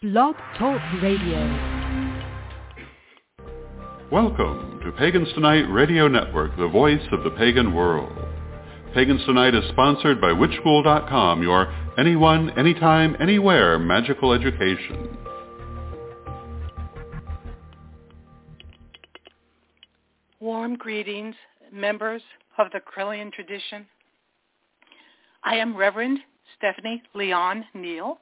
Blog Talk Radio. Welcome to Pagans Tonight Radio Network, the voice of the pagan world. Pagans Tonight is sponsored by witchschool.com, your anyone, anytime, anywhere magical education. Warm greetings, members of the Correllian tradition. I am Reverend Stephanie Leon Neal.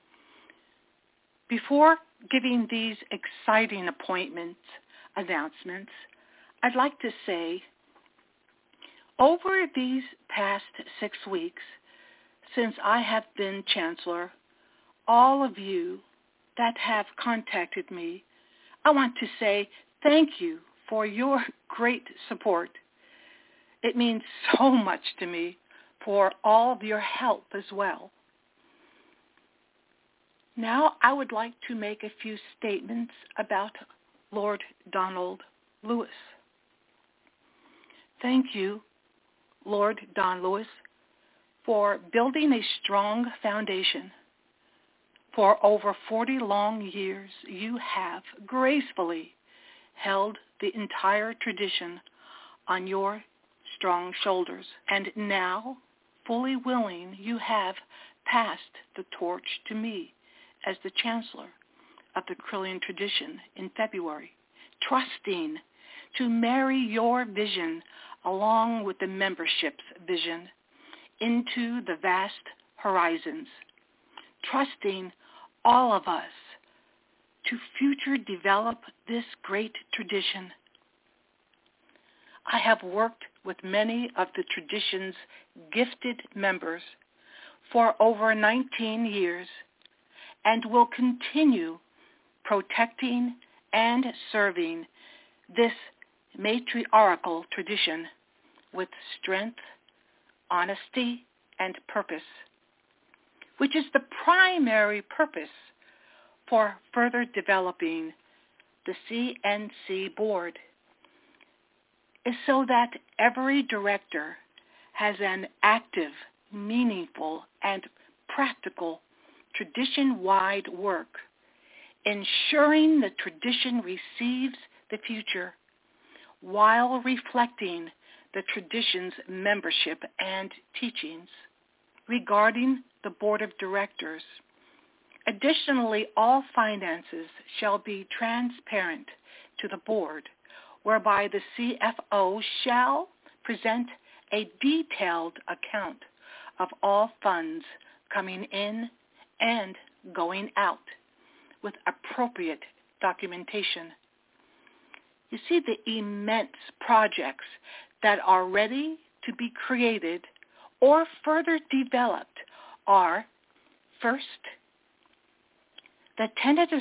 Before giving these exciting announcements, I'd like to say, over these past 6 weeks, since I have been Chancellor, all of you that have contacted me, I want to say thank you for your great support. It means so much to me for all of your help as well. Now I would like to make a few statements about Lord Donald Lewis. Thank you, Lord Don Lewis, for building a strong foundation. For over 40 long years, you have gracefully held the entire tradition on your strong shoulders, and now, fully willing, you have passed the torch to me as the Chancellor of the Correllian tradition in February, trusting to marry your vision along with the membership's vision into the vast horizons, trusting all of us to future develop this great tradition. I have worked with many of the tradition's gifted members for over 19 years and will continue protecting and serving this matriarchal tradition with strength, honesty, and purpose, which is the primary purpose for further developing the CNC board, is so that every director has an active, meaningful, and practical tradition-wide work, ensuring the tradition receives the future while reflecting the tradition's membership and teachings. Regarding the board of directors, additionally, all finances shall be transparent to the board, whereby the CFO shall present a detailed account of all funds coming in and going out with appropriate documentation. You see, the immense projects that are ready to be created or further developed are, first, the tentative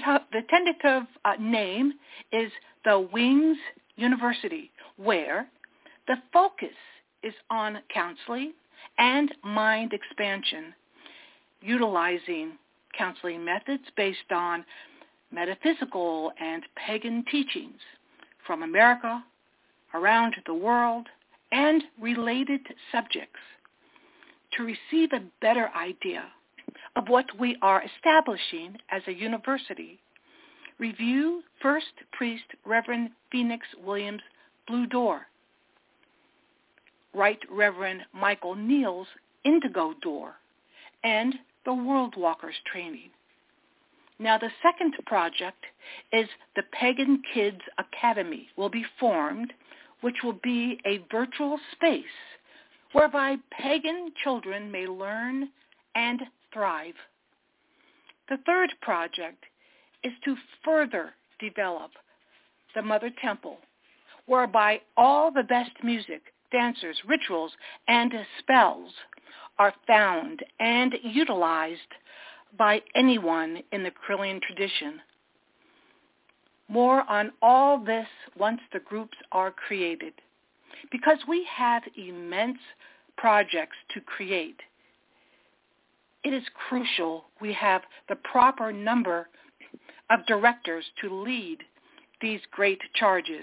name is the Wings University, where the focus is on counseling and mind expansion, utilizing counseling methods based on metaphysical and pagan teachings from America, around the world, and related subjects to receive a better idea of what we are establishing as a university. Review First Priest Reverend Phoenix Williams' Blue Door, Right Reverend Michael Neal's Indigo Door, and the World Walkers Training. Now, the second project is the Pagan Kids Academy will be formed, which will be a virtual space whereby pagan children may learn and thrive. The third project is to further develop the Mother Temple, whereby all the best music, dancers, rituals, and spells are found and utilized by anyone in the Correllian tradition. More on all this once the groups are created. Because we have immense projects to create, it is crucial we have the proper number of directors to lead these great charges.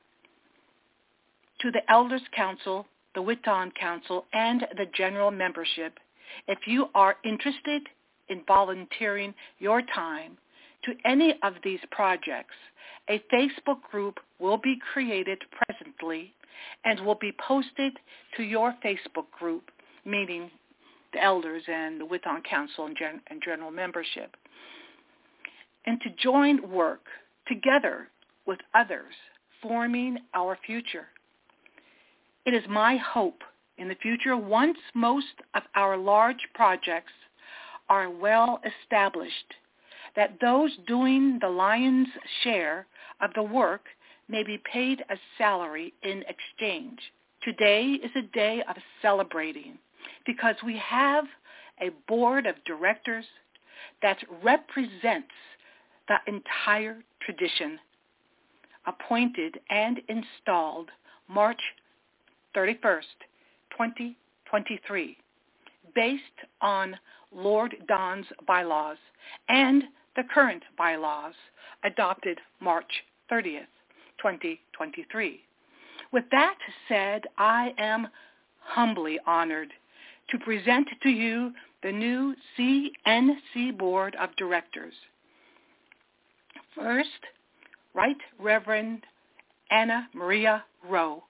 To the Elders Council, the Witton Council, and the general membership, if you are interested in volunteering your time to any of these projects, a Facebook group will be created presently and will be posted to your Facebook group, meaning the elders and the Withon Council and general membership, and to join work together with others, forming our future. It is my hope in the future, once most of our large projects are well established, that those doing the lion's share of the work may be paid a salary in exchange. Today is a day of celebrating because we have a board of directors that represents the entire tradition, appointed and installed March 31st, 2023, based on Lord Don's bylaws and the current bylaws adopted March 30th, 2023. With that said, I am humbly honored to present to you the new CNC Board of Directors. First, Right Reverend Anna Maria Rowe.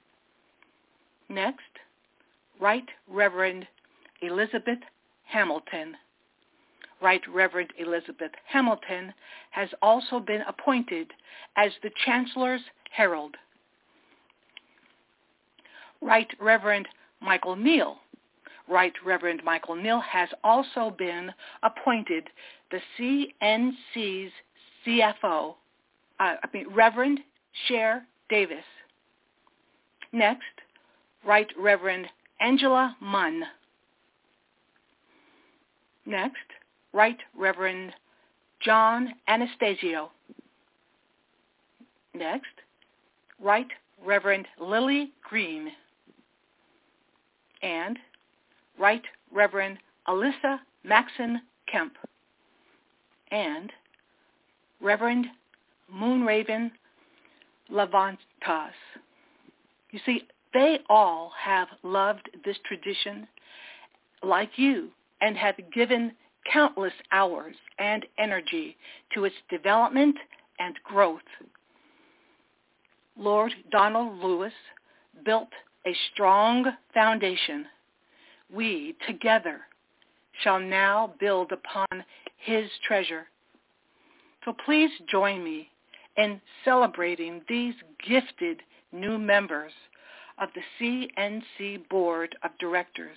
Next, Right Reverend Elizabeth Hamilton. Right Reverend Elizabeth Hamilton has also been appointed as the Chancellor's Herald. Right Reverend Michael Neal. Right Reverend Michael Neal has also been appointed the CNC's CFO, Reverend Cher Davis. Next, Right Reverend Angela Munn. Next, Right Reverend John Anastasio. Next, Right Reverend Lily Green. And Right Reverend Alyssa Maxon Kemp. And Reverend Moonraven Levantas. You see, they all have loved this tradition like you and have given countless hours and energy to its development and growth. Lord Donald Lewis built a strong foundation. We together shall now build upon his treasure. So please join me in celebrating these gifted new members of the CNC Board of Directors,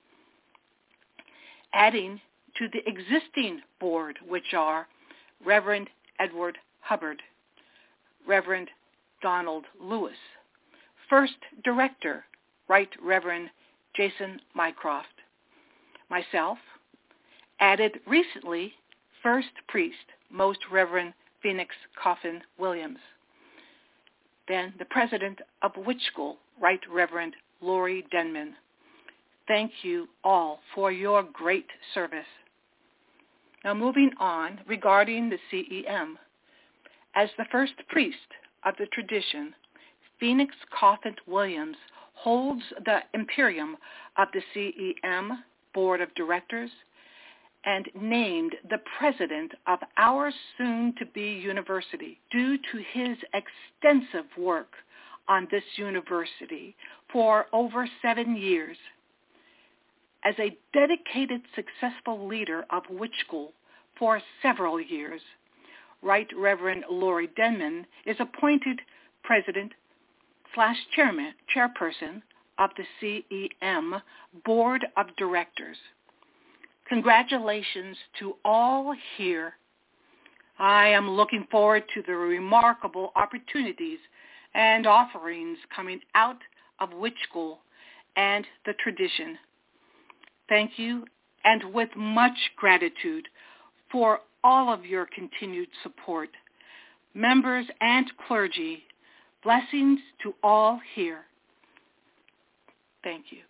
adding to the existing board, which are Reverend Edward Hubbard, Reverend Donald Lewis, First Director, Right Reverend Jason Mycroft, myself, added recently First Priest, Most Reverend Phoenix Coffin Williams, then the President of Witch School, Right Reverend Lori Denman. Thank you all for your great service. Now moving on regarding the CEM. As the first priest of the tradition, Phoenix Coffin Williams holds the imperium of the CEM Board of Directors and named the president of our soon-to-be university due to his extensive work on this university for over 7 years. As a dedicated, successful leader of Witch School for several years, Right Reverend Lori Denman is appointed President/Chairperson of the CEM Board of Directors. Congratulations to all here. I am looking forward to the remarkable opportunities and offerings coming out of Witch School and the tradition. Thank you, and with much gratitude for all of your continued support. Members and clergy, blessings to all here. Thank you.